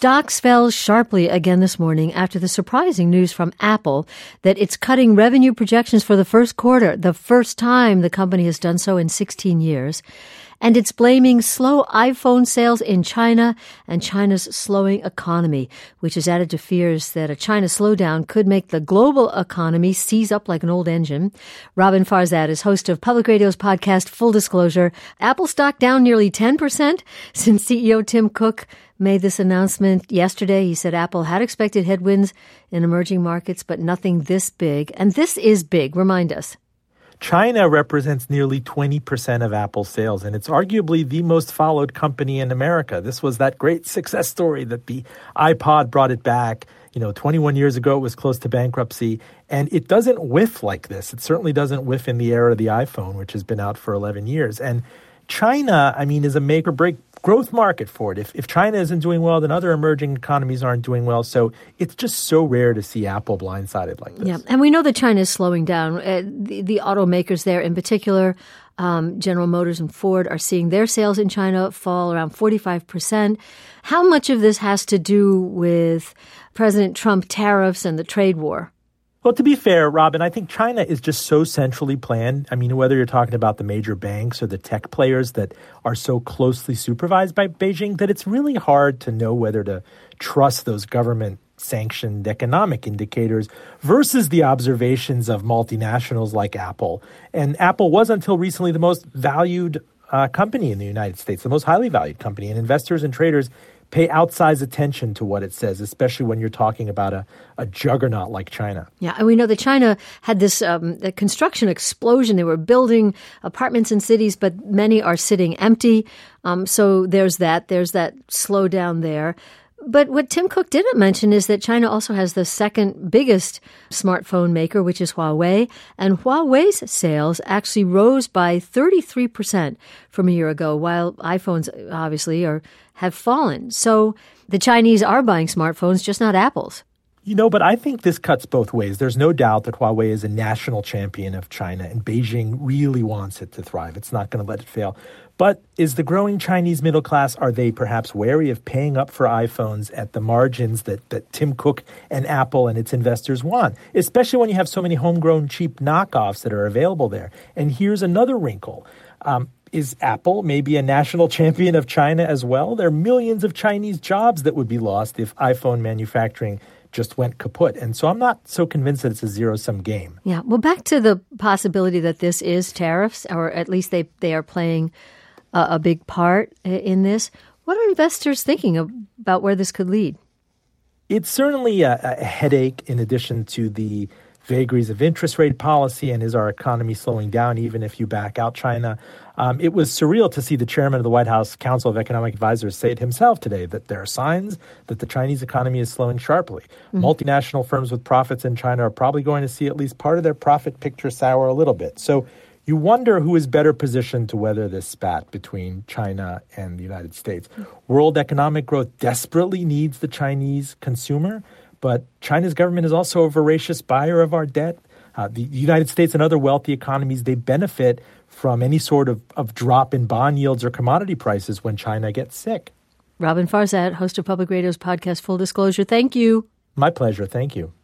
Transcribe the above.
Stocks fell sharply again this morning after the surprising news from Apple that it's cutting revenue projections for the first quarter, the first time the company has done so in 16 years. And it's blaming slow iPhone sales in China and China's slowing economy, which has added to fears that a China slowdown could make the global economy seize up like an old engine. Robin Farzad is host of Public Radio's podcast, Full Disclosure. Apple stock down nearly 10% since CEO Tim Cook made this announcement yesterday. He said Apple had expected headwinds in emerging markets, but nothing this big. And this is big. Remind us. China represents nearly 20% of Apple's sales, and it's arguably the most followed company in America. This was that great success story that the iPod brought it back. 21 years ago, it was close to bankruptcy, and it doesn't whiff like this. It certainly doesn't whiff in the era of the iPhone, which has been out for 11 years. And China, is a make-or-break growth market for it. If China isn't doing well, then other emerging economies aren't doing well. So it's just so rare to see Apple blindsided like this. Yeah, and we know that China is slowing down. The automakers there in particular, General Motors and Ford, are seeing their sales in China fall around 45%. How much of this has to do with President Trump tariffs and the trade war? Well, to be fair, Robin, I think China is just so centrally planned. Whether you're talking about the major banks or the tech players that are so closely supervised by Beijing, that it's really hard to know whether to trust those government-sanctioned economic indicators versus the observations of multinationals like Apple. And Apple was, until recently, the most valued company in the United States, the most highly valued company. And investors and traders pay outsized attention to what it says, especially when you're talking about a juggernaut like China. Yeah, and we know that China had this construction explosion. They were building apartments in cities, but many are sitting empty. So there's that slowdown there. But what Tim Cook didn't mention is that China also has the second biggest smartphone maker, which is Huawei. And Huawei's sales actually rose by 33% from a year ago, while iPhones obviously have fallen. So the Chinese are buying smartphones, just not Apple's. But I think this cuts both ways. There's no doubt that Huawei is a national champion of China, and Beijing really wants it to thrive. It's not going to let it fail. But is the growing Chinese middle class, are they perhaps wary of paying up for iPhones at the margins that Tim Cook and Apple and its investors want, especially when you have so many homegrown cheap knockoffs that are available there? And here's another wrinkle. Is Apple maybe a national champion of China as well? There are millions of Chinese jobs that would be lost if iPhone manufacturing just went kaput. And so I'm not so convinced that it's a zero-sum game. Yeah. Well, back to the possibility that this is tariffs, or at least they are playing a big part in this. What are investors thinking about where this could lead? It's certainly a headache in addition to the vagaries of interest rate policy and is our economy slowing down even if you back out China. It was surreal to see the chairman of the White House Council of Economic Advisors say it himself today that there are signs that the Chinese economy is slowing sharply. Mm-hmm. Multinational firms with profits in China are probably going to see at least part of their profit picture sour a little bit. So you wonder who is better positioned to weather this spat between China and the United States. World economic growth desperately needs the Chinese consumer, but China's government is also a voracious buyer of our debt. The United States and other wealthy economies, they benefit from any sort of drop in bond yields or commodity prices when China gets sick. Robin Farzad, host of Public Radio's podcast, Full Disclosure. Thank you. My pleasure. Thank you.